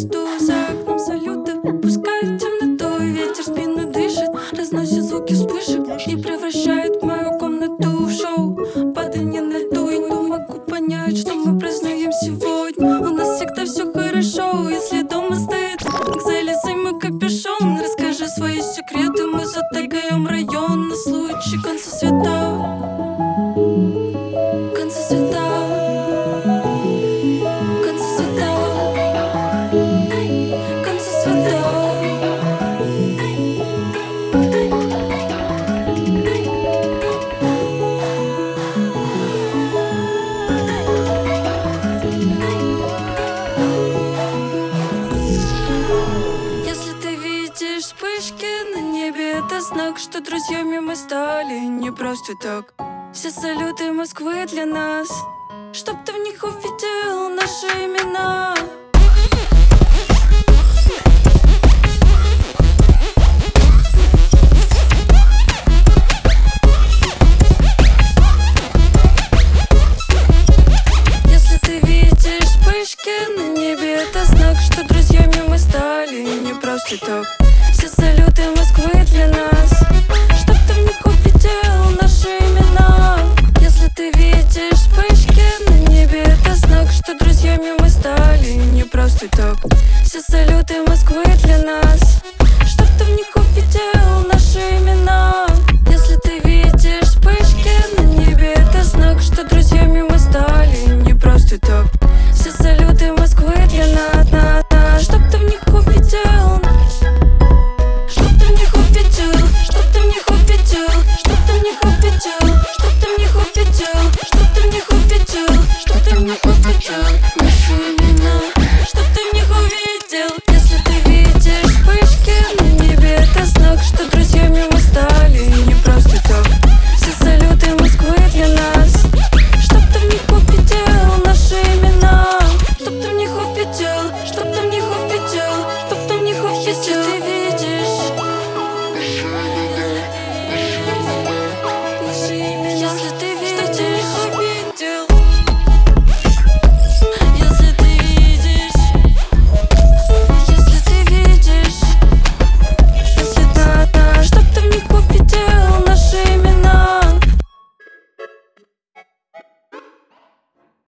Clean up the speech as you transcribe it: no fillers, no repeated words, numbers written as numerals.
жду за окном салюты, пускает темноту, и ветер в спину дышит, разносит звуки вспышек и превращает мою комнату в шоу. Падание на льду, и не могу понять, что мы празднуем сегодня. У нас всегда все хорошо, если дома стоит снег, залезай мой капюшон, расскажи свои секреты, мы затагаем район на случай конца света. Конца света. Вспышки на небе — это знак, что друзьями мы стали не просто так. Все салюты Москвы для нас, чтоб ты в них увидел наши имена. Если ты видишь вспышки на небе, это знак, что друзьями мы стали не просто так. Все салюты Москвы для нас, чтоб ты в них увидел наши имена. Если ты видишь вспышки на небе, это знак, что друзьями мы стали не просто так. Все салюты Москвы для нас, чтоб ты в них увидел наши имена.